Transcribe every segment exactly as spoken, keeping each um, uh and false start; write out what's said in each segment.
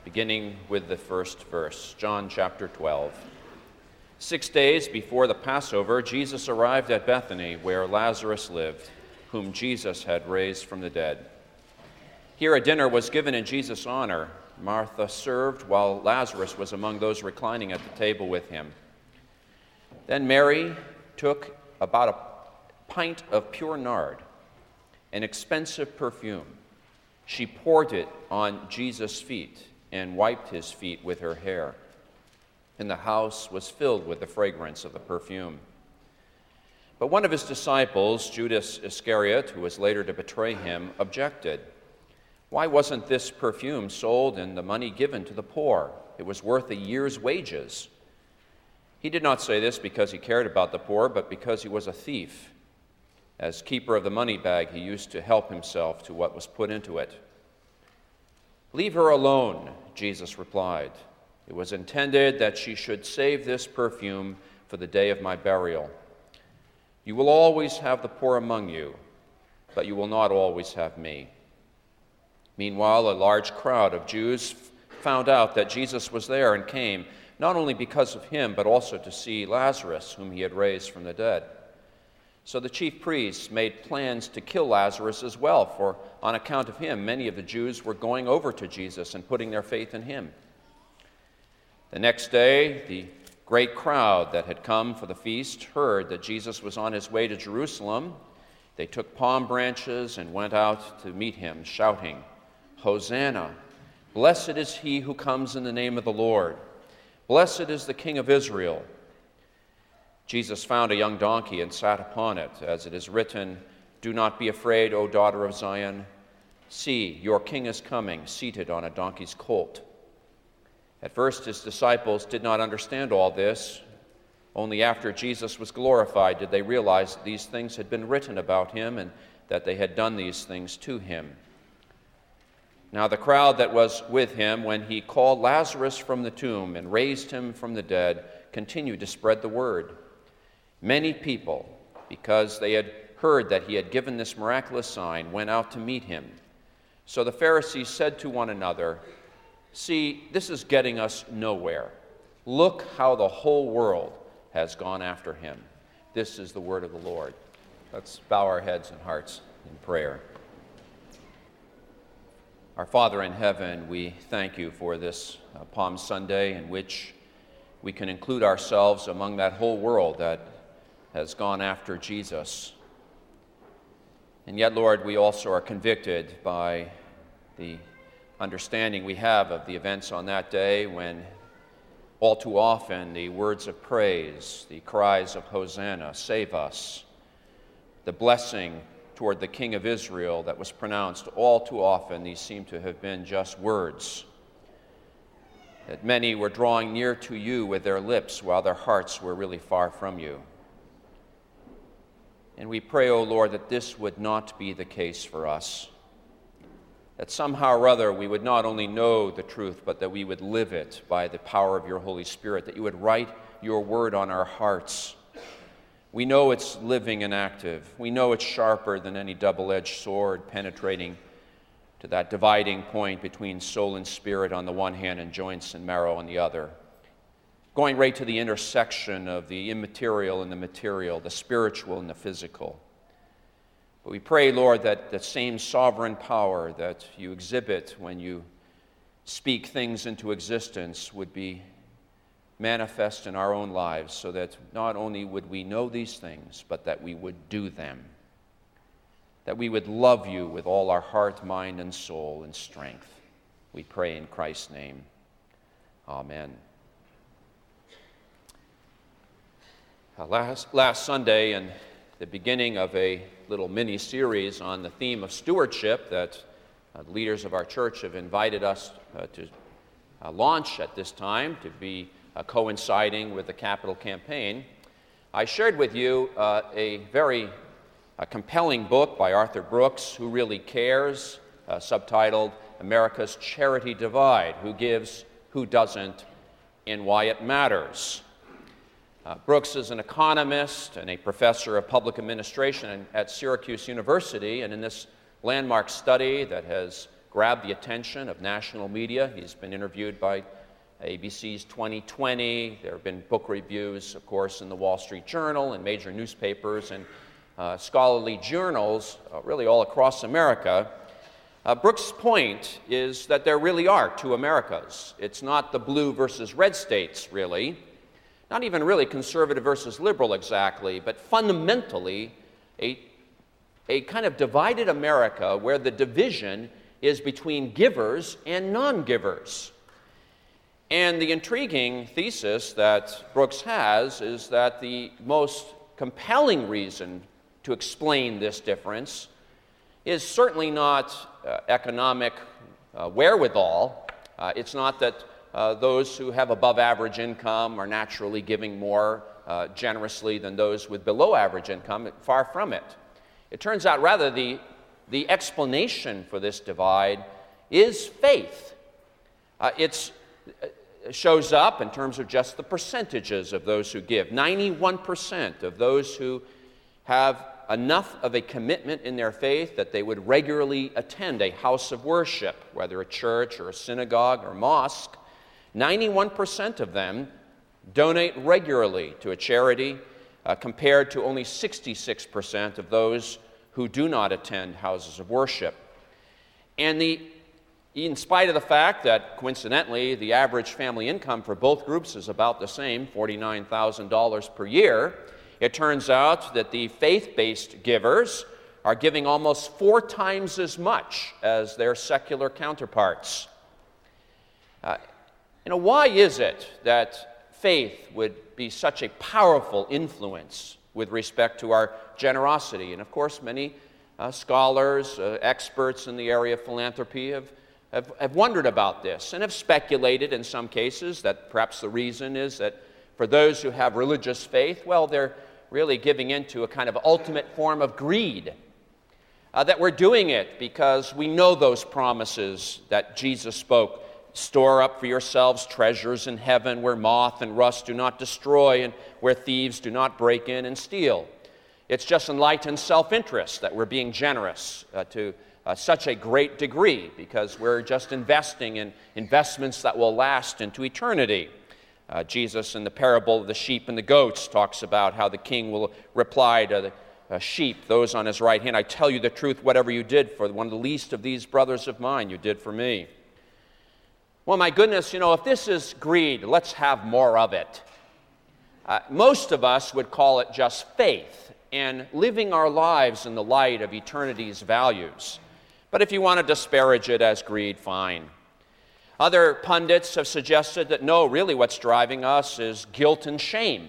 beginning with the first verse, John chapter twelve. Six days before the Passover, Jesus arrived at Bethany, where Lazarus lived, whom Jesus had raised from the dead. Here a dinner was given in Jesus' honor. Martha served, while Lazarus was among those reclining at the table with him. Then Mary took about a pint of pure nard, an expensive perfume. She poured it on Jesus' feet and wiped his feet with her hair. And the house was filled with the fragrance of the perfume. But one of his disciples, Judas Iscariot, who was later to betray him, objected. Why wasn't this perfume sold and the money given to the poor? It was worth a year's wages. He did not say this because he cared about the poor, but because he was a thief. As keeper of the money bag, he used to help himself to what was put into it. Leave her alone, Jesus replied. It was intended that she should save this perfume for the day of my burial. You will always have the poor among you, but you will not always have me. Meanwhile, a large crowd of Jews found out that Jesus was there and came, not only because of him, but also to see Lazarus, whom he had raised from the dead. So the chief priests made plans to kill Lazarus as well, for on account of him, many of the Jews were going over to Jesus and putting their faith in him. The next day, the great crowd that had come for the feast heard that Jesus was on his way to Jerusalem. They took palm branches and went out to meet him, shouting, Hosanna! Blessed is he who comes in the name of the Lord. Blessed is the King of Israel. Jesus found a young donkey and sat upon it, as it is written, Do not be afraid, O daughter of Zion. See, your king is coming, seated on a donkey's colt. At first his disciples did not understand all this. Only after Jesus was glorified did they realize that these things had been written about him and that they had done these things to him. Now the crowd that was with him when he called Lazarus from the tomb and raised him from the dead continued to spread the word. Many people, because they had heard that he had given this miraculous sign, went out to meet him. So the Pharisees said to one another, See, this is getting us nowhere. Look how the whole world has gone after him. This is the word of the Lord. Let's bow our heads and hearts in prayer. Our Father in heaven, we thank you for this uh, Palm Sunday in which we can include ourselves among that whole world that has gone after Jesus. And yet, Lord, we also are convicted by the understanding we have of the events on that day when all too often the words of praise, the cries of Hosanna, save us, the blessing toward the King of Israel that was pronounced, all too often these seem to have been just words, that many were drawing near to you with their lips while their hearts were really far from you. And we pray, O Lord, that this would not be the case for us, that somehow or other we would not only know the truth, but that we would live it by the power of your Holy Spirit, that you would write your word on our hearts. We know it's living and active. We know it's sharper than any double-edged sword, penetrating to that dividing point between soul and spirit on the one hand and joints and marrow on the other, going right to the intersection of the immaterial and the material, the spiritual and the physical. But we pray, Lord, that the same sovereign power that you exhibit when you speak things into existence would be manifest in our own lives, so that not only would we know these things, but that we would do them, that we would love you with all our heart, mind, and soul and strength. We pray in Christ's name. Amen. Uh, last, last Sunday, in the beginning of a little mini-series on the theme of stewardship that uh, the leaders of our church have invited us uh, to uh, launch at this time, to be uh, coinciding with the capital campaign, I shared with you uh, a very uh, compelling book by Arthur Brooks, Who Really Cares, uh, subtitled America's Charity Divide, Who Gives, Who Doesn't, and Why It Matters. Uh, Brooks is an economist and a professor of public administration at Syracuse University, and in this landmark study that has grabbed the attention of national media. He's been interviewed by A B C's twenty twenty. There have been book reviews, of course, in the Wall Street Journal and major newspapers and uh, scholarly journals, uh, really all across America. Uh, Brooks' point is that there really are two Americas. It's not the blue versus red states, really, not even really conservative versus liberal exactly, but fundamentally a, a kind of divided America where the division is between givers and non-givers. And the intriguing thesis that Brooks has is that the most compelling reason to explain this difference is certainly not uh, economic uh, wherewithal. Uh, it's not that uh, those who have above average income are naturally giving more uh, generously than those with below average income. Far from it. It turns out rather the, the explanation for this divide is faith. Uh, it's, it shows up in terms of just the percentages of those who give. ninety-one percent of those who have enough of a commitment in their faith that they would regularly attend a house of worship, whether a church or a synagogue or mosque. ninety-one percent of them donate regularly to a charity, uh, compared to only sixty-six percent of those who do not attend houses of worship. And the, in spite of the fact that, coincidentally, the average family income for both groups is about the same, forty-nine thousand dollars per year, it turns out that the faith-based givers are giving almost four times as much as their secular counterparts. Uh, you know, why is it that faith would be such a powerful influence with respect to our generosity? And of course, many uh, scholars, uh, experts in the area of philanthropy have, have, have wondered about this and have speculated in some cases that perhaps the reason is that for those who have religious faith, well, they're really giving into a kind of ultimate form of greed. Uh, that we're doing it because we know those promises that Jesus spoke. Store up for yourselves treasures in heaven where moth and rust do not destroy and where thieves do not break in and steal. It's just enlightened self-interest that we're being generous uh, to uh, such a great degree because we're just investing in investments that will last into eternity. Uh, Jesus, in the parable of the sheep and the goats, talks about how the king will reply to the uh, sheep, those on his right hand, I tell you the truth, whatever you did for one of the least of these brothers of mine, you did for me. Well, my goodness, you know, if this is greed, let's have more of it. Uh, most of us would call it just faith and living our lives in the light of eternity's values. But if you want to disparage it as greed, fine. Other pundits have suggested that no, really what's driving us is guilt and shame.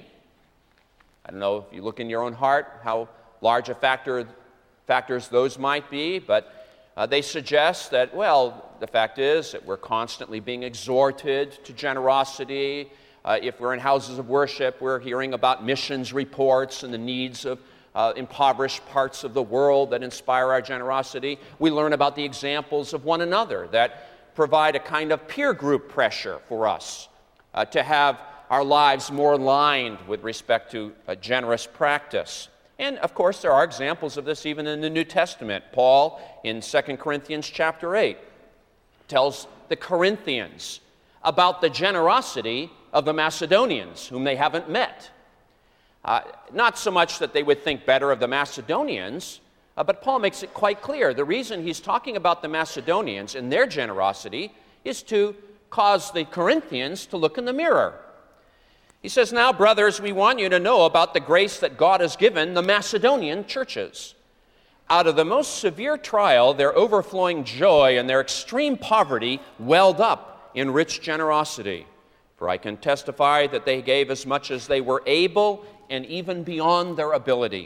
I don't know if you look in your own heart how large a factor factors those might be, but uh, they suggest that, well, the fact is that we're constantly being exhorted to generosity. Uh, if we're in houses of worship, we're hearing about missions reports and the needs of uh, impoverished parts of the world that inspire our generosity. We learn about the examples of one another that provide a kind of peer group pressure for us uh, to have our lives more aligned with respect to a generous practice. And of course, there are examples of this even in the New Testament. Paul, in Second Corinthians chapter eight, tells the Corinthians about the generosity of the Macedonians, whom they haven't met. Uh, not so much that they would think better of the Macedonians, Uh, but Paul makes it quite clear. The reason he's talking about the Macedonians and their generosity is to cause the Corinthians to look in the mirror. He says, now, brothers, we want you to know about the grace that God has given the Macedonian churches. Out of the most severe trial, their overflowing joy and their extreme poverty welled up in rich generosity. For I can testify that they gave as much as they were able and even beyond their ability.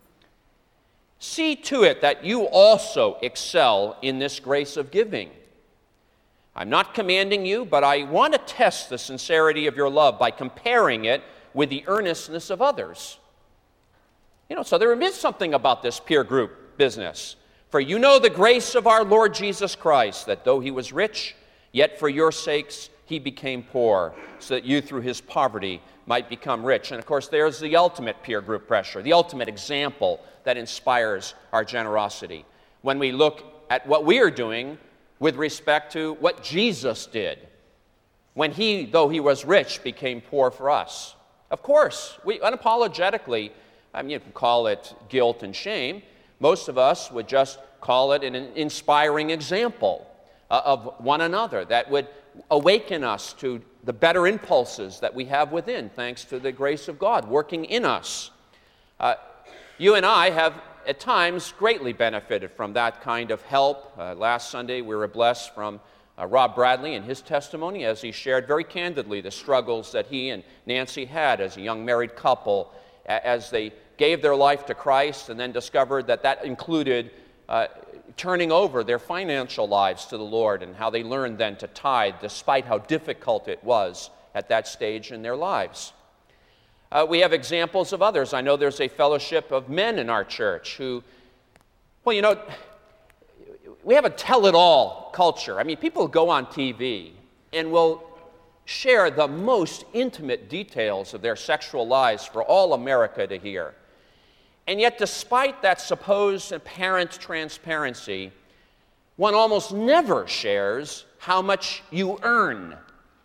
See to it that you also excel in this grace of giving. I'm not commanding you, but I want to test the sincerity of your love by comparing it with the earnestness of others. You know, so there is something about this peer group business. For you know the grace of our Lord Jesus Christ, that though he was rich, yet for your sakes he became poor, so that you through his poverty might become rich. And of course, there's the ultimate peer group pressure, the ultimate example that inspires our generosity. When we look at what we are doing with respect to what Jesus did when he, though he was rich, became poor for us. Of course, we unapologetically, I mean, you can call it guilt and shame. Most of us would just call it an inspiring example uh, of one another that would awaken us to the better impulses that we have within, thanks to the grace of God working in us. Uh, you and I have at times greatly benefited from that kind of help. Uh, last Sunday we were blessed from uh, Rob Bradley and his testimony as he shared very candidly the struggles that he and Nancy had as a young married couple a- as they gave their life to Christ and then discovered that that included uh, turning over their financial lives to the Lord, and how they learned then to tithe despite how difficult it was at that stage in their lives. Uh, we have examples of others. I know there's a fellowship of men in our church who, well, you know, we have a tell-it-all culture. I mean, people go on T V and will share the most intimate details of their sexual lives for all America to hear. And yet, despite that supposed apparent transparency, one almost never shares how much you earn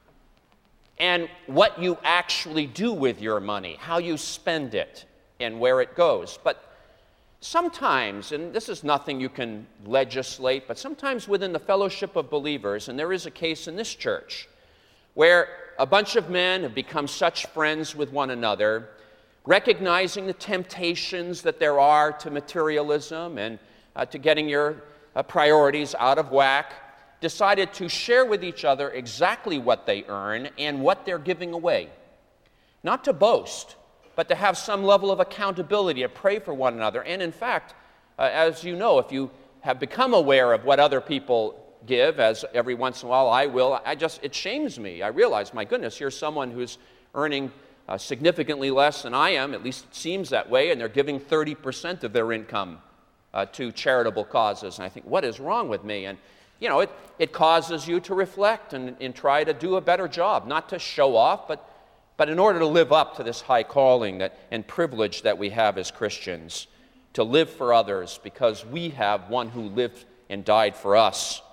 and what you actually do with your money, how you spend it, and where it goes. But sometimes, and this is nothing you can legislate, but sometimes within the fellowship of believers, and there is a case in this church, where a bunch of men have become such friends with one another, recognizing the temptations that there are to materialism and uh, to getting your uh, priorities out of whack, decided to share with each other exactly what they earn and what they're giving away. Not to boast, but to have some level of accountability, to pray for one another. And in fact, uh, as you know, if you have become aware of what other people give, as every once in a while I will, I just, it shames me. I realize, my goodness, here's someone who's earning uh, significantly less than I am, at least it seems that way, and they're giving thirty percent of their income uh, to charitable causes. And I think, what is wrong with me? And you know, it, it causes you to reflect and, and try to do a better job, not to show off, but, but in order to live up to this high calling that, and privilege that we have as Christians, to live for others because we have one who lived and died for us.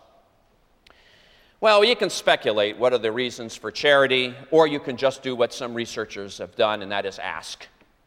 Well, you can speculate what are the reasons for charity, or you can just do what some researchers have done, and that is ask.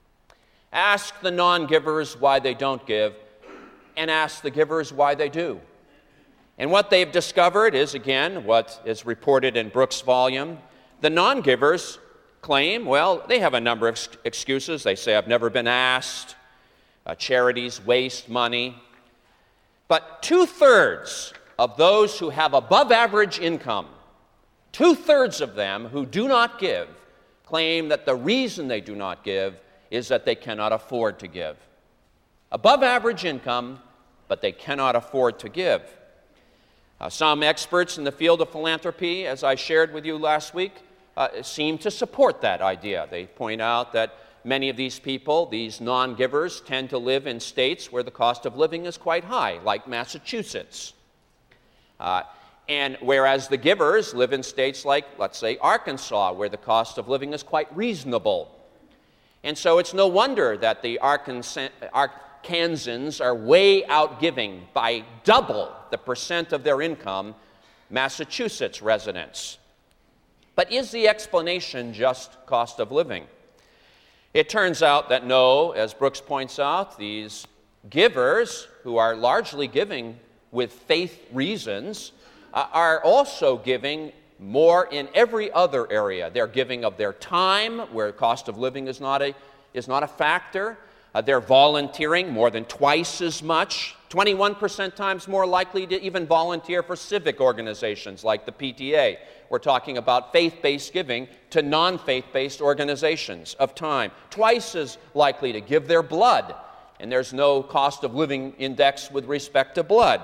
Ask the non-givers why they don't give, and ask the givers why they do. And what they've discovered is, again, what is reported in Brooks' volume. The non-givers claim, well, they have a number of excuses. They say, I've never been asked. Uh, charities waste money. But two-thirds of those who have above-average income, two-thirds of them who do not give, claim that the reason they do not give is that they cannot afford to give. Above-average income, but they cannot afford to give. Uh, some experts in the field of philanthropy, as I shared with you last week, uh, seem to support that idea. They point out that many of these people, these non-givers, tend to live in states where the cost of living is quite high, like Massachusetts. Uh, and whereas the givers live in states like, let's say, Arkansas, where the cost of living is quite reasonable. And so it's no wonder that the Arkansas, Arkansans are way out giving by double the percent of their income Massachusetts residents. But is the explanation just cost of living? It turns out that no, as Brooks points out, these givers, who are largely giving with faith reasons, uh, are also giving more in every other area. They're giving of their time, where cost of living is not a, is not a factor. Uh, they're volunteering more than twice as much, twenty-one percent times more likely to even volunteer for civic organizations like the P T A. We're talking about faith-based giving to non-faith-based organizations of time. Twice as likely to give their blood, and there's no cost of living index with respect to blood.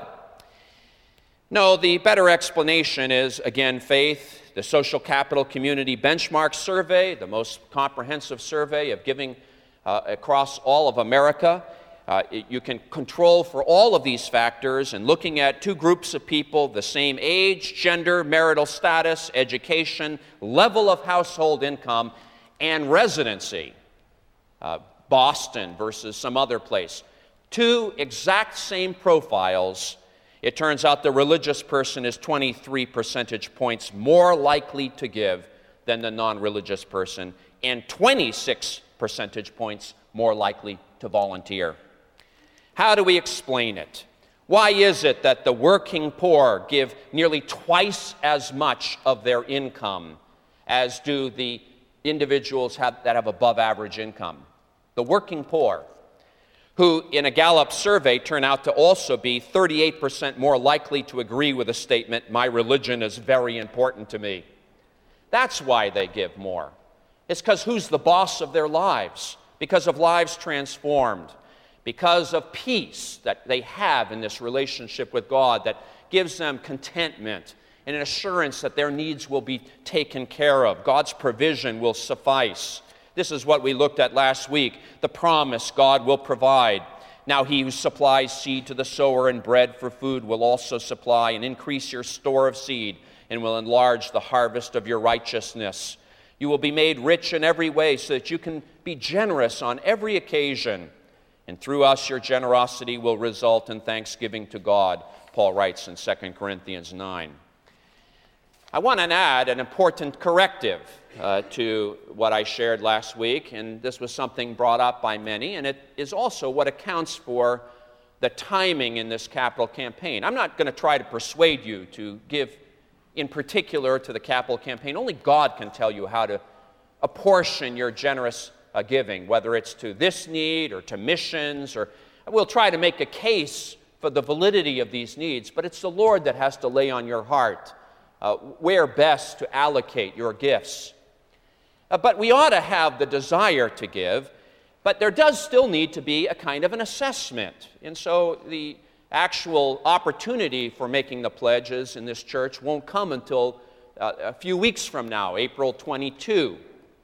No, the better explanation is, again, faith. The Social Capital Community Benchmark Survey, the most comprehensive survey of giving uh, across all of America. Uh, it, you can control for all of these factors, and looking at two groups of people, the same age, gender, marital status, education, level of household income, and residency. Uh, Boston versus some other place. Two exact same profiles, It turns out the religious person is twenty-three percentage points more likely to give than the non-religious person, and twenty-six percentage points more likely to volunteer. How do we explain it? Why is it that the working poor give nearly twice as much of their income as do the individuals have, that have above average income? The working poor, who in a Gallup survey turn out to also be thirty-eight percent more likely to agree with the statement, "My religion is very important to me." That's why they give more. It's because who's the boss of their lives? Because of lives transformed, because of peace that they have in this relationship with God that gives them contentment and an assurance that their needs will be taken care of. God's provision will suffice. This is what we looked at last week, the promise God will provide. Now he who supplies seed to the sower and bread for food will also supply and increase your store of seed and will enlarge the harvest of your righteousness. You will be made rich in every way so that you can be generous on every occasion. And through us, your generosity will result in thanksgiving to God, Paul writes in Second Corinthians nine. I want to add an important corrective uh, to what I shared last week, and this was something brought up by many, and it is also what accounts for the timing in this capital campaign. I'm not going to try to persuade you to give in particular to the capital campaign. Only God can tell you how to apportion your generous uh, giving, whether it's to this need or to missions, or we'll try to make a case for the validity of these needs, but it's the Lord that has to lay on your heart uh, where best to allocate your gifts. Uh, but we ought to have the desire to give, but there does still need to be a kind of an assessment. And so the actual opportunity for making the pledges in this church won't come until uh, a few weeks from now, April twenty-second.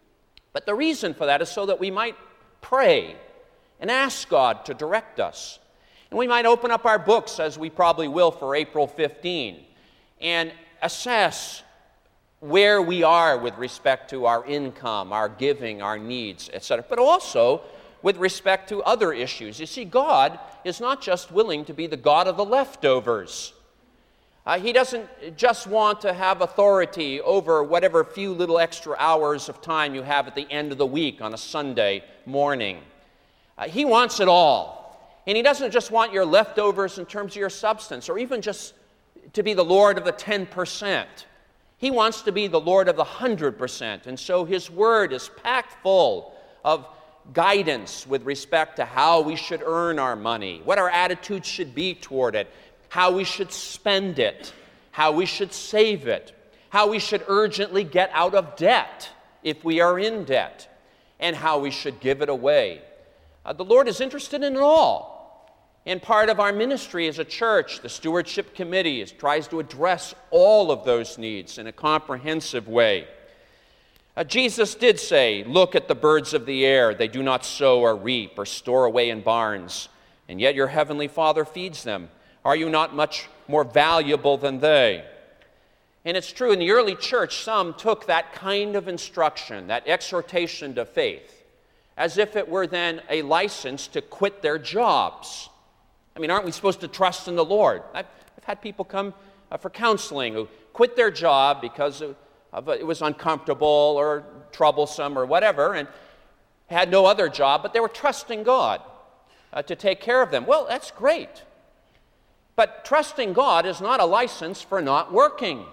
But the reason for that is so that we might pray and ask God to direct us. And we might open up our books, as we probably will for April fifteenth, and assess where we are with respect to our income, our giving, our needs, et cetera, but also with respect to other issues. You see, God is not just willing to be the God of the leftovers. Uh, he doesn't just want to have authority over whatever few little extra hours of time you have at the end of the week on a Sunday morning. Uh, he wants it all. And he doesn't just want your leftovers in terms of your substance, or even just to be the Lord of the ten percent. He wants to be the Lord of the one hundred percent. And so his word is packed full of guidance with respect to how we should earn our money, what our attitude should be toward it, how we should spend it, how we should save it, how we should urgently get out of debt if we are in debt, and how we should give it away. Uh, the Lord is interested in it all. And part of our ministry as a church, the Stewardship Committee, is, tries to address all of those needs in a comprehensive way. Uh, Jesus did say, "Look at the birds of the air. They do not sow or reap or store away in barns, and yet your heavenly Father feeds them. Are you not much more valuable than they?" And it's true, in the early church, some took that kind of instruction, that exhortation to faith, as if it were then a license to quit their jobs. I mean, aren't we supposed to trust in the Lord? I've, I've had people come uh, for counseling who quit their job because of, of, uh, it was uncomfortable or troublesome or whatever, and had no other job, but they were trusting God uh, to take care of them. Well, that's great. But trusting God is not a license for not working.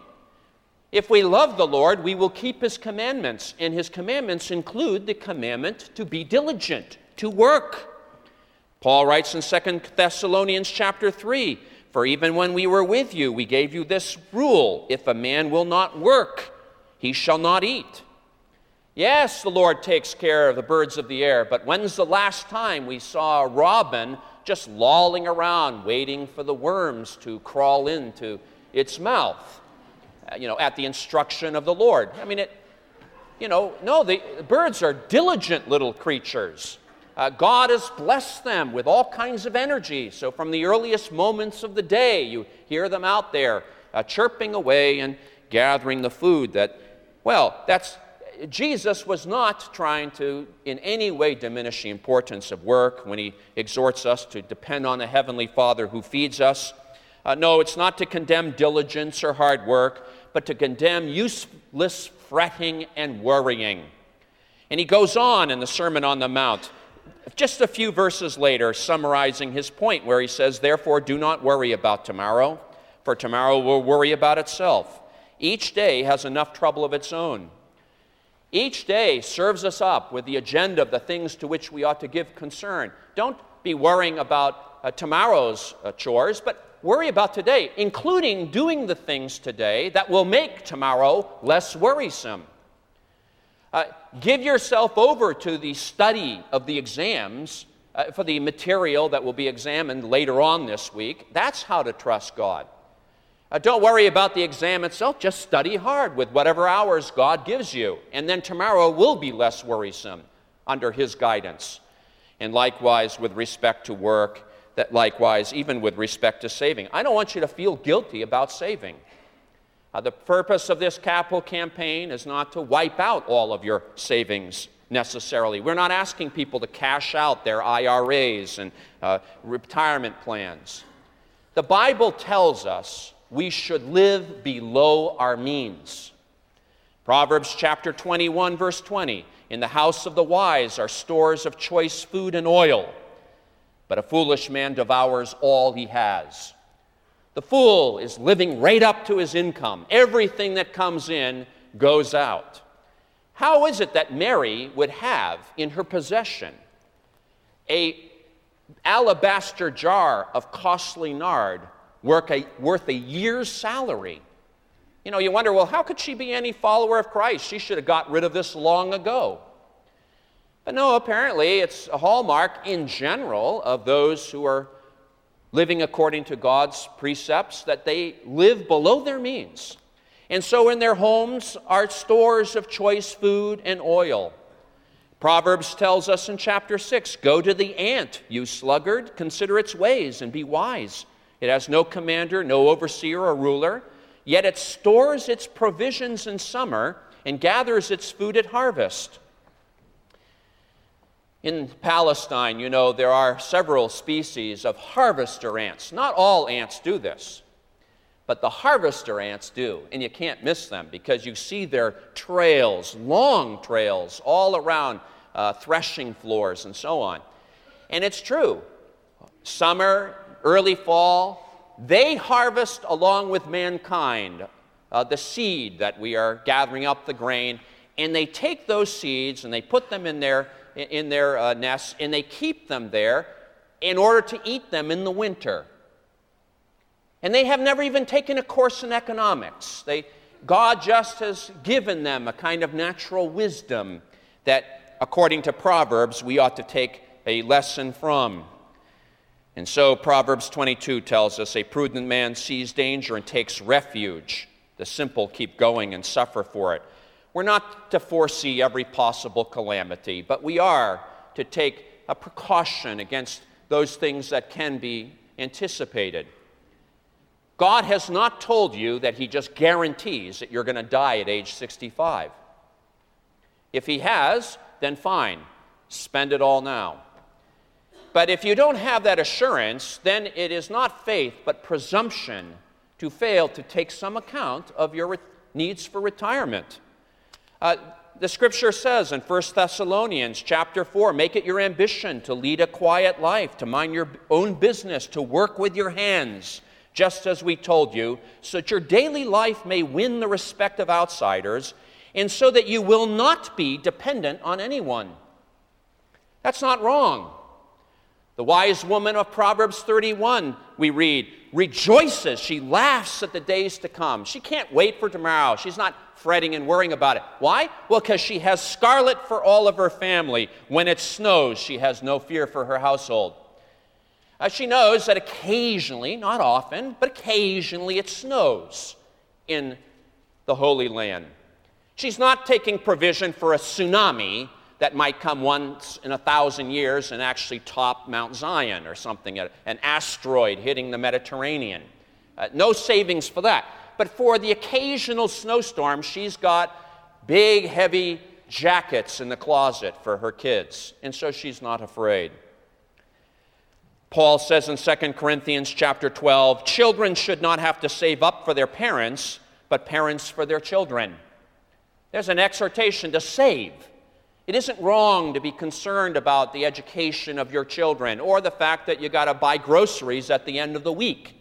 If we love the Lord, we will keep his commandments, and his commandments include the commandment to be diligent, to work. Paul writes in Second Thessalonians chapter three, "For even when we were with you, we gave you this rule, if a man will not work, he shall not eat." Yes, the Lord takes care of the birds of the air, but when's the last time we saw a robin just lolling around waiting for the worms to crawl into its mouth, uh, you know, at the instruction of the Lord? I mean, it, you know, no, the, the birds are diligent little creatures. Uh, God has blessed them with all kinds of energy. So from the earliest moments of the day, you hear them out there uh, chirping away and gathering the food that, well, that's, Jesus was not trying to in any way diminish the importance of work when he exhorts us to depend on the Heavenly Father who feeds us. Uh, no, it's not to condemn diligence or hard work, but to condemn useless fretting and worrying. And he goes on in the Sermon on the Mount, just a few verses later, summarizing his point, where he says, "Therefore, do not worry about tomorrow, for tomorrow will worry about itself. Each day has enough trouble of its own." Each day serves us up with the agenda of the things to which we ought to give concern. Don't be worrying about uh, tomorrow's uh, chores, but worry about today, including doing the things today that will make tomorrow less worrisome. Uh, give yourself over to the study of the exams uh, for the material that will be examined later on this week. That's how to trust God. Uh, don't worry about the exam itself. Just study hard with whatever hours God gives you, and then tomorrow will be less worrisome under His guidance. And likewise with respect to work, that likewise even with respect to saving. I don't want you to feel guilty about saving. Uh, the purpose of this capital campaign is not to wipe out all of your savings necessarily. We're not asking people to cash out their I R As and uh, retirement plans. The Bible tells us we should live below our means. Proverbs chapter twenty-one, verse twenty, "In the house of the wise are stores of choice food and oil, but a foolish man devours all he has." The fool is living right up to his income. Everything that comes in goes out. How is it that Mary would have in her possession a alabaster jar of costly nard worth a, worth a year's salary? You know, you wonder, well, how could she be any follower of Christ? She should have got rid of this long ago. But no, apparently it's a hallmark in general of those who are living according to God's precepts, that they live below their means. And so in their homes are stores of choice food and oil. Proverbs tells us in chapter six, "Go to the ant, you sluggard, consider its ways and be wise. It has no commander, no overseer or ruler, yet it stores its provisions in summer and gathers its food at harvest." In Palestine, you know, there are several species of harvester ants. Not all ants do this, but the harvester ants do, and you can't miss them because you see their trails, long trails, all around uh, threshing floors and so on. And it's true. Summer, early fall, they harvest along with mankind uh, the seed that we are gathering up the grain, and they take those seeds and they put them in their in their uh, nests, and they keep them there in order to eat them in the winter. And they have never even taken a course in economics. They, God just has given them a kind of natural wisdom that, according to Proverbs, we ought to take a lesson from. And so Proverbs twenty-two tells us, "A prudent man sees danger and takes refuge. The simple keep going and suffer for it." We're not to foresee every possible calamity, but we are to take a precaution against those things that can be anticipated. God has not told you that He just guarantees that you're going to die at age sixty-five. If He has, then fine, spend it all now. But if you don't have that assurance, then it is not faith but presumption to fail to take some account of your needs for retirement. Uh, the Scripture says in First Thessalonians chapter four, "Make it your ambition to lead a quiet life, to mind your own business, to work with your hands, just as we told you, so that your daily life may win the respect of outsiders, and so that you will not be dependent on anyone." That's not wrong. The wise woman of Proverbs thirty-one, we read, rejoices. She laughs at the days to come. She can't wait for tomorrow. She's not fretting and worrying about it. Why? Well, because she has scarlet for all of her family. When it snows, she has no fear for her household. Uh, she knows that occasionally, not often, but occasionally it snows in the Holy Land. She's not taking provision for a tsunami that might come once in a thousand years and actually top Mount Zion or something, an asteroid hitting the Mediterranean. Uh, no savings for that. But for the occasional snowstorm, she's got big, heavy jackets in the closet for her kids, and so she's not afraid. Paul says in Second Corinthians chapter twelve, children should not have to save up for their parents, but parents for their children. There's an exhortation to save. It isn't wrong to be concerned about the education of your children or the fact that you got to buy groceries at the end of the week.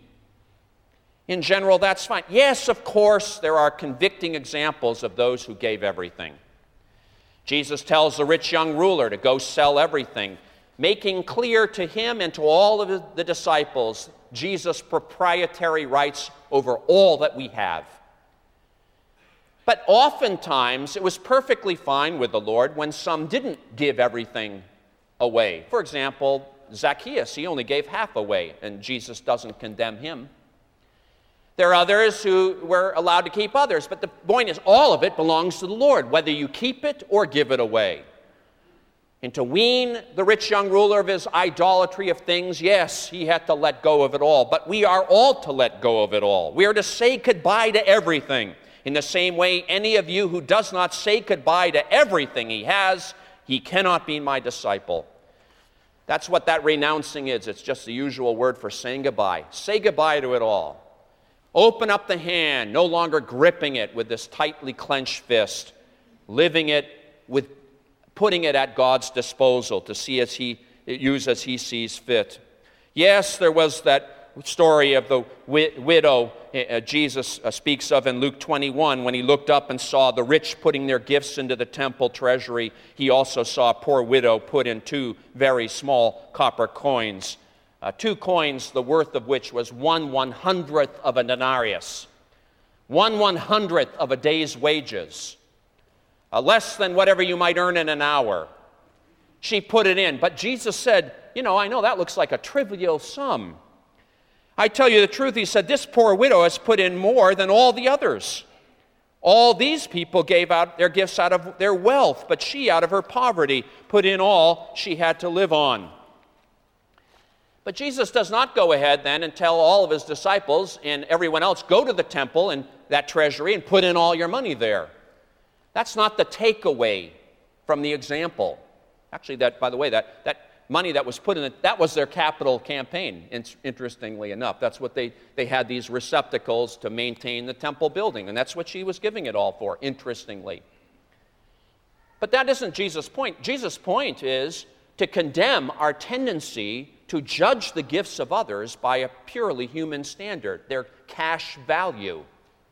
In general, that's fine. Yes, of course, there are convicting examples of those who gave everything. Jesus tells the rich young ruler to go sell everything, making clear to him and to all of the disciples Jesus' proprietary rights over all that we have. But oftentimes, it was perfectly fine with the Lord when some didn't give everything away. For example, Zacchaeus, he only gave half away, and Jesus doesn't condemn him. There are others who were allowed to keep others, but the point is all of it belongs to the Lord, whether you keep it or give it away. And to wean the rich young ruler of his idolatry of things, yes, he had to let go of it all, but we are all to let go of it all. We are to say goodbye to everything. In the same way, any of you who does not say goodbye to everything he has, he cannot be my disciple. That's what that renouncing is. It's just the usual word for saying goodbye. Say goodbye to it all. Open up the hand, no longer gripping it with this tightly clenched fist, living it with, putting it at God's disposal to see as he, use as he sees fit. Yes, there was that story of the wi- widow uh, Jesus uh, speaks of in Luke twenty-one. When he looked up and saw the rich putting their gifts into the temple treasury, he also saw a poor widow put in two very small copper coins. Uh, two coins, the worth of which was one one-hundredth of a denarius, one one-hundredth of a day's wages, uh, less than whatever you might earn in an hour. She put it in, but Jesus said, you know, I know that looks like a trivial sum. I tell you the truth, he said, this poor widow has put in more than all the others. All these people gave out their gifts out of their wealth, but she, out of her poverty, put in all she had to live on. But Jesus does not go ahead then and tell all of his disciples and everyone else, go to the temple and that treasury and put in all your money there. That's not the takeaway from the example. Actually, that, by the way, that, that money that was put in it, that was their capital campaign, interestingly enough. That's what they, they had these receptacles to maintain the temple building, and that's what she was giving it all for, interestingly. But that isn't Jesus' point. Jesus' point is to condemn our tendency to judge the gifts of others by a purely human standard, their cash value.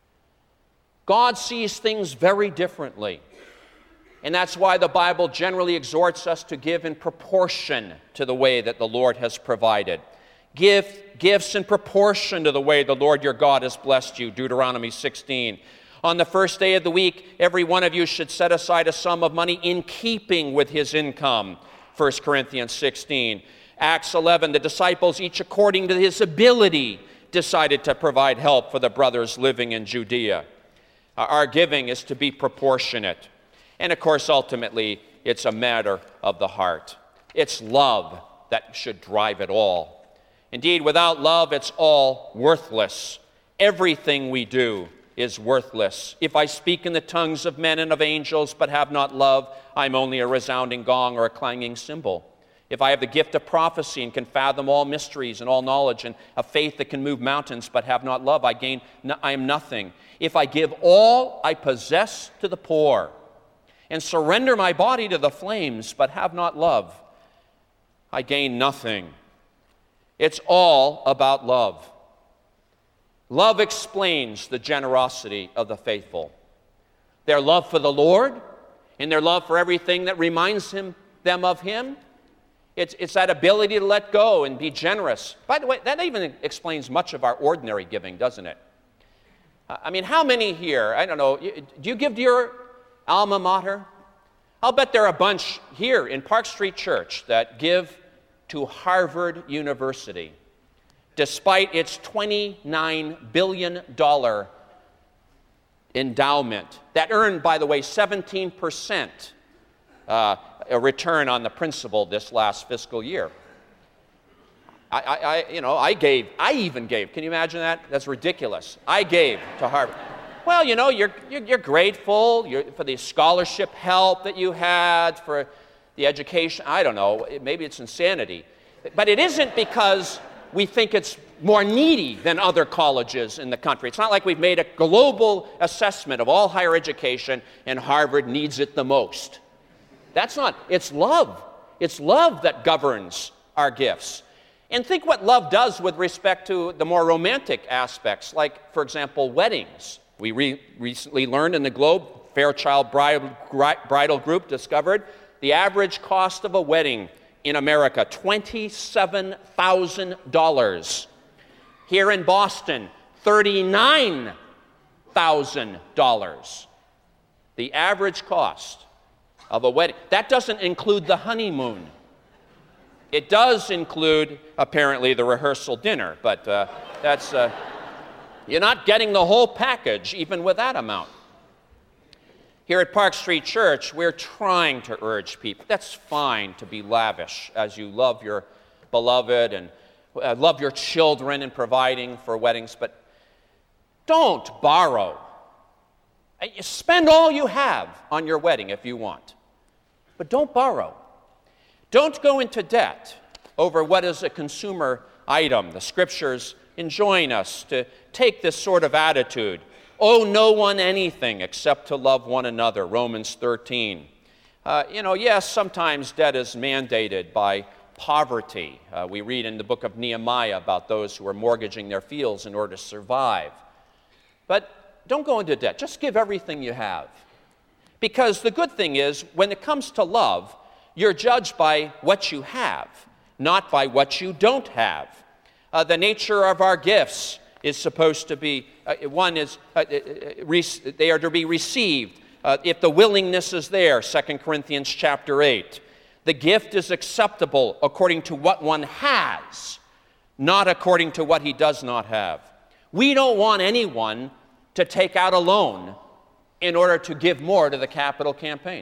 God sees things very differently. And that's why the Bible generally exhorts us to give in proportion to the way that the Lord has provided. Give gifts in proportion to the way the Lord your God has blessed you, Deuteronomy sixteen. On the first day of the week, every one of you should set aside a sum of money in keeping with his income, First Corinthians sixteen. Acts eleven, the disciples, each according to his ability, decided to provide help for the brothers living in Judea. Our giving is to be proportionate. And of course, ultimately, it's a matter of the heart. It's love that should drive it all. Indeed, without love, it's all worthless. Everything we do is worthless. If I speak in the tongues of men and of angels, but have not love, I'm only a resounding gong or a clanging cymbal. If I have the gift of prophecy and can fathom all mysteries and all knowledge and a faith that can move mountains but have not love, I gain no, I am nothing. If I give all I possess to the poor and surrender my body to the flames but have not love, I gain nothing. It's all about love. Love explains the generosity of the faithful. Their love for the Lord and their love for everything that reminds him, them of him. It's, it's that ability to let go and be generous. By the way, that even explains much of our ordinary giving, doesn't it? I mean, how many here, I don't know, do you give to your alma mater? I'll bet there are a bunch here in Park Street Church that give to Harvard University, despite its twenty-nine billion dollars endowment that earned, by the way, seventeen percent uh, a return on the principal this last fiscal year. I, I, I, you know, I gave, I even gave. Can you imagine that? That's ridiculous. I gave to Harvard. Well, you know, you're, you're, you're grateful you're, for the scholarship help that you had, for the education. I don't know. Maybe it's insanity. But it isn't because we think it's more needy than other colleges in the country. It's not like we've made a global assessment of all higher education and Harvard needs it the most. That's not, it's love. It's love that governs our gifts. And think what love does with respect to the more romantic aspects, like, for example, weddings. We re- recently learned in the Globe, Fairchild Bridal, Bridal Group discovered the average cost of a wedding in America, twenty-seven thousand dollars. Here in Boston, thirty-nine thousand dollars. The average cost of a wedding. That doesn't include the honeymoon. It does include, apparently, the rehearsal dinner, but uh, that's, uh, you're not getting the whole package, even with that amount. Here at Park Street Church, we're trying to urge people. That's fine to be lavish as you love your beloved and uh, love your children in providing for weddings, but don't borrow. Spend all you have on your wedding if you want, but don't borrow. Don't go into debt over what is a consumer item. The Scriptures enjoin us to take this sort of attitude. Owe no one anything except to love one another, Romans thirteen. Uh, you know, yes, sometimes debt is mandated by poverty. Uh, we read in the book of Nehemiah about those who are mortgaging their fields in order to survive. But don't go into debt. Just give everything you have. Because the good thing is, when it comes to love, you're judged by what you have, not by what you don't have. Uh, the nature of our gifts is supposed to be, uh, one is, uh, uh, re- they are to be received uh, if the willingness is there, Second Corinthians chapter eight. The gift is acceptable according to what one has, not according to what he does not have. We don't want anyone to take out a loan in order to give more to the capital campaign.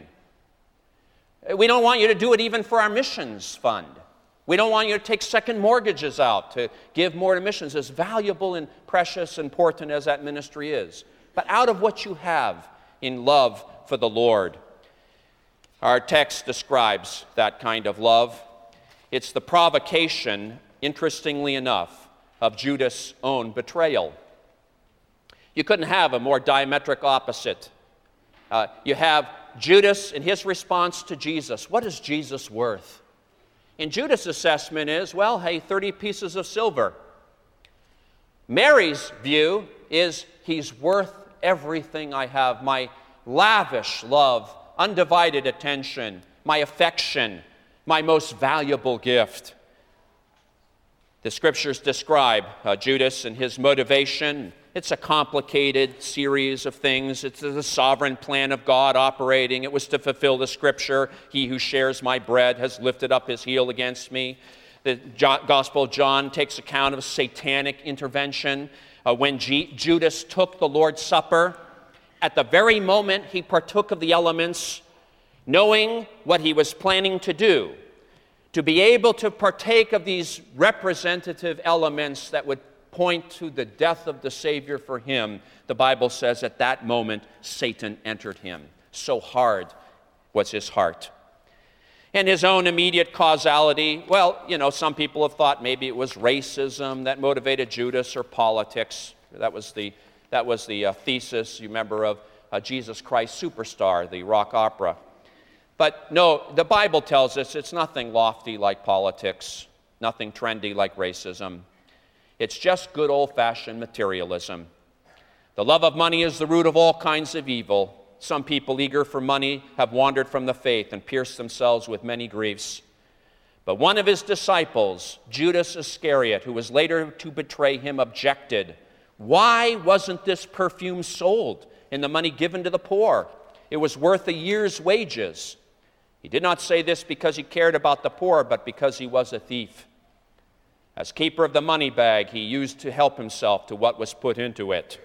We don't want you to do it even for our missions fund. We don't want you to take second mortgages out to give more to missions, as valuable and precious and important as that ministry is. But out of what you have in love for the Lord. Our text describes that kind of love. It's the provocation, interestingly enough, of Judas' own betrayal. You couldn't have a more diametric opposite. Uh, you have Judas in his response to Jesus. What is Jesus worth? And Judas' assessment is, well, hey, thirty pieces of silver. Mary's view is, he's worth everything I have, my lavish love, undivided attention, my affection, my most valuable gift. The Scriptures describe uh, Judas and his motivation. It's a complicated series of things. It's the sovereign plan of God operating. It was to fulfill the Scripture, he who shares my bread has lifted up his heel against me. The Gospel of John takes account of satanic intervention. Uh, when G- Judas took the Lord's Supper, at the very moment he partook of the elements, knowing what he was planning to do, to be able to partake of these representative elements that would point to the death of the Savior for him, the Bible says at that moment, Satan entered him. So hard was his heart. And his own immediate causality, well, you know, some people have thought maybe it was racism that motivated Judas or politics. That was the, that was the uh, thesis, you remember, of uh, Jesus Christ Superstar, the rock opera. But no, the Bible tells us it's nothing lofty like politics, nothing trendy like racism. It's just good old-fashioned materialism. The love of money is the root of all kinds of evil. Some people eager for money have wandered from the faith and pierced themselves with many griefs. But one of his disciples, Judas Iscariot, who was later to betray him, objected. Why wasn't this perfume sold and the money given to the poor? It was worth a year's wages. He did not say this because he cared about the poor, but because he was a thief. As keeper of the money bag, he used to help himself to what was put into it.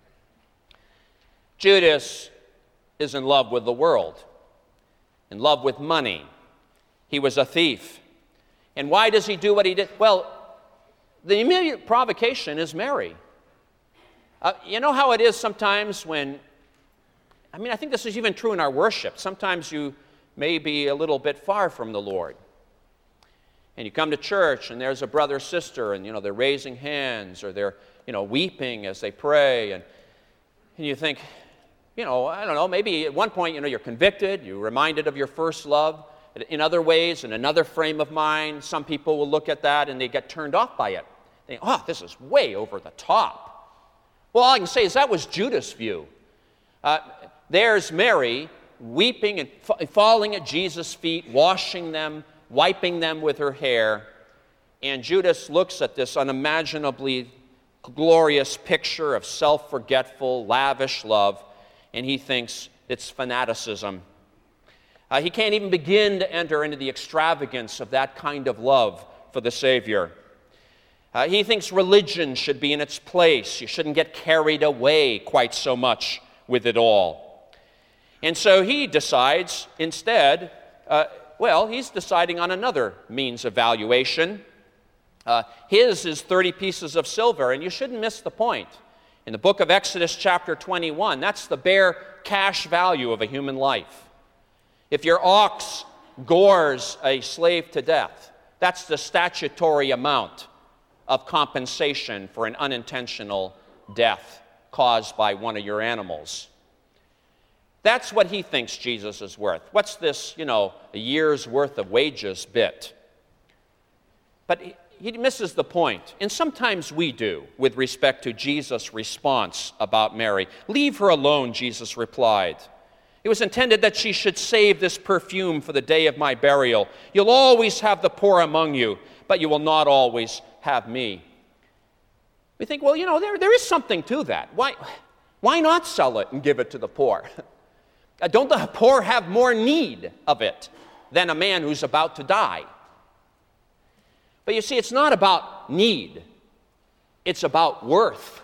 Judas is in love with the world, in love with money. He was a thief. And why does he do what he did? Well, the immediate provocation is Mary. Uh, you know how it is sometimes when, I mean, I think this is even true in our worship. Sometimes you may be a little bit far from the Lord. And you come to church, and there's a brother or sister, and, you know, they're raising hands, or they're, you know, weeping as they pray, and, and you think, you know, I don't know, maybe at one point, you know, you're convicted, you're reminded of your first love. In other ways, in another frame of mind, some people will look at that and they get turned off by it. They think, oh, this is way over the top. Well, all I can say is that was Judas' view. Uh, there's Mary weeping and f- falling at Jesus' feet, washing them, wiping them with her hair. And Judas looks at this unimaginably glorious picture of self-forgetful, lavish love, and he thinks it's fanaticism. Uh, he can't even begin to enter into the extravagance of that kind of love for the Savior. Uh, he thinks religion should be in its place. You shouldn't get carried away quite so much with it all. And so he decides instead, uh, well, he's deciding on another means of valuation. Uh, his is thirty pieces of silver, and you shouldn't miss the point. In the book of Exodus chapter twenty-one, that's the bare cash value of a human life. If your ox gores a slave to death, that's the statutory amount of compensation for an unintentional death caused by one of your animals. That's what he thinks Jesus is worth. What's this, you know, a year's worth of wages bit? But he, he misses the point, and sometimes we do, with respect to Jesus' response about Mary. "Leave her alone," Jesus replied. "It was intended that she should save this perfume for the day of my burial. You'll always have the poor among you, but you will not always have me." We think, well, you know, there, there is something to that. Why, why not sell it and give it to the poor? Don't the poor have more need of it than a man who's about to die? But you see, it's not about need. It's about worth.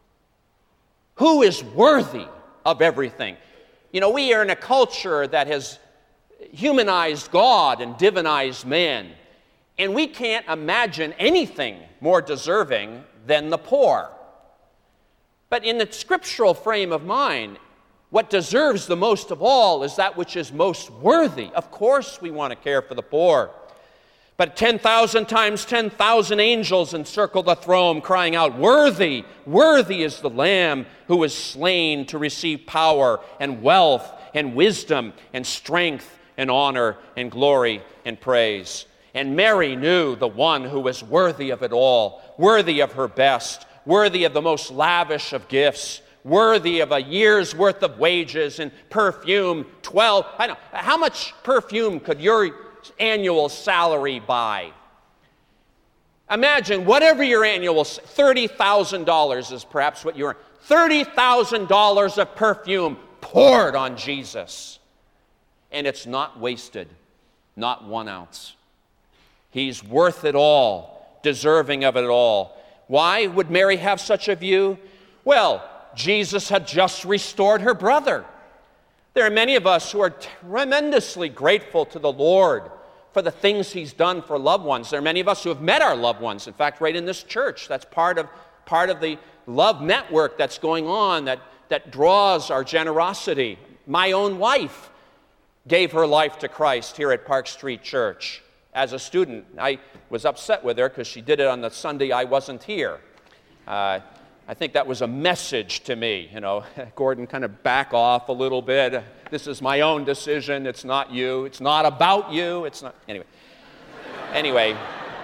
Who is worthy of everything? You know, we are in a culture that has humanized God and divinized man, and we can't imagine anything more deserving than the poor. But in the scriptural frame of mind, what deserves the most of all is that which is most worthy. Of course we want to care for the poor. But ten thousand times ten thousand angels encircle the throne, crying out, "Worthy, worthy is the Lamb who was slain to receive power and wealth and wisdom and strength and honor and glory and praise." And Mary knew the one who was worthy of it all, worthy of her best, worthy of the most lavish of gifts, worthy of a year's worth of wages and perfume, twelve, I don't know, how much perfume could your annual salary buy? Imagine whatever your annual, thirty thousand dollars is perhaps what you're, thirty thousand dollars of perfume poured on Jesus. And it's not wasted, not one ounce. He's worth it all, deserving of it all. Why would Mary have such a view? Well, Jesus had just restored her brother. There are many of us who are tremendously grateful to the Lord for the things He's done for loved ones. There are many of us who have met our loved ones. In fact, right in this church, that's part of part of the love network that's going on that, that draws our generosity. My own wife gave her life to Christ here at Park Street Church. As a student, I was upset with her because she did it on the Sunday I wasn't here. Uh, I think that was a message to me, you know, Gordon, kind of back off a little bit. This is my own decision. It's not you. It's not about you. It's not, anyway. Anyway.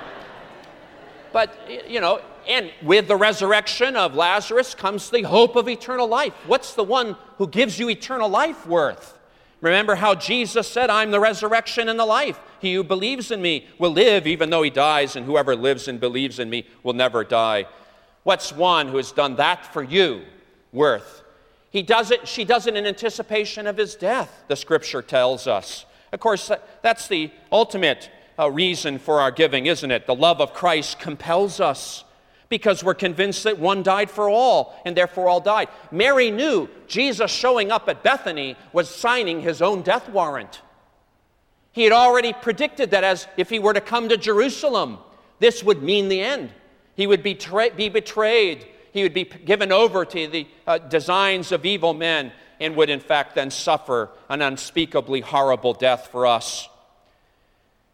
But, you know, and with the resurrection of Lazarus comes the hope of eternal life. What's the one who gives you eternal life worth? Remember how Jesus said, "I'm the resurrection and the life. He who believes in me will live even though he dies, and whoever lives and believes in me will never die." What's one who has done that for you worth? He does it, she does it in anticipation of his death, the scripture tells us. Of course, that's the ultimate uh, reason for our giving, isn't it? The love of Christ compels us because we're convinced that one died for all, and therefore all died. Mary knew Jesus showing up at Bethany was signing his own death warrant. He had already predicted that as if he were to come to Jerusalem, this would mean the end. He would be, tra- be betrayed. He would be given over to the uh, designs of evil men and would in fact then suffer an unspeakably horrible death for us.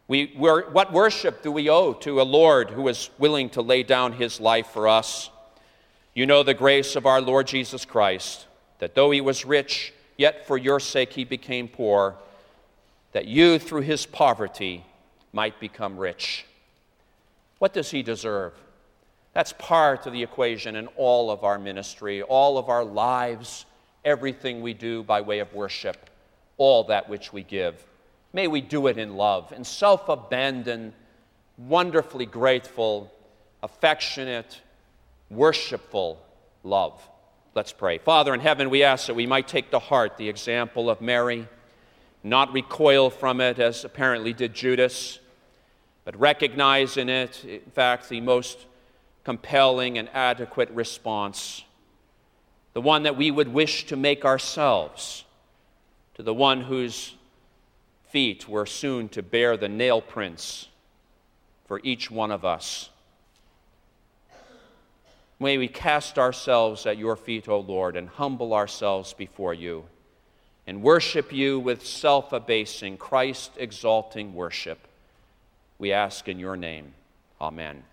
We, we're, what worship do we owe to a Lord who is willing to lay down his life for us? You know the grace of our Lord Jesus Christ, that though he was rich, yet for your sake he became poor, that you through his poverty might become rich. What does he deserve? That's part of the equation in all of our ministry, all of our lives, everything we do by way of worship, all that which we give. May we do it in love, in self-abandon, wonderfully grateful, affectionate, worshipful love. Let's pray. Father in heaven, we ask that we might take to heart the example of Mary, not recoil from it as apparently did Judas, but recognize in it, in fact, the most compelling and adequate response, the one that we would wish to make ourselves, to the one whose feet were soon to bear the nail prints for each one of us. May we cast ourselves at your feet, O Lord, and humble ourselves before you, and worship you with self-abasing, Christ-exalting worship. We ask in your name. Amen.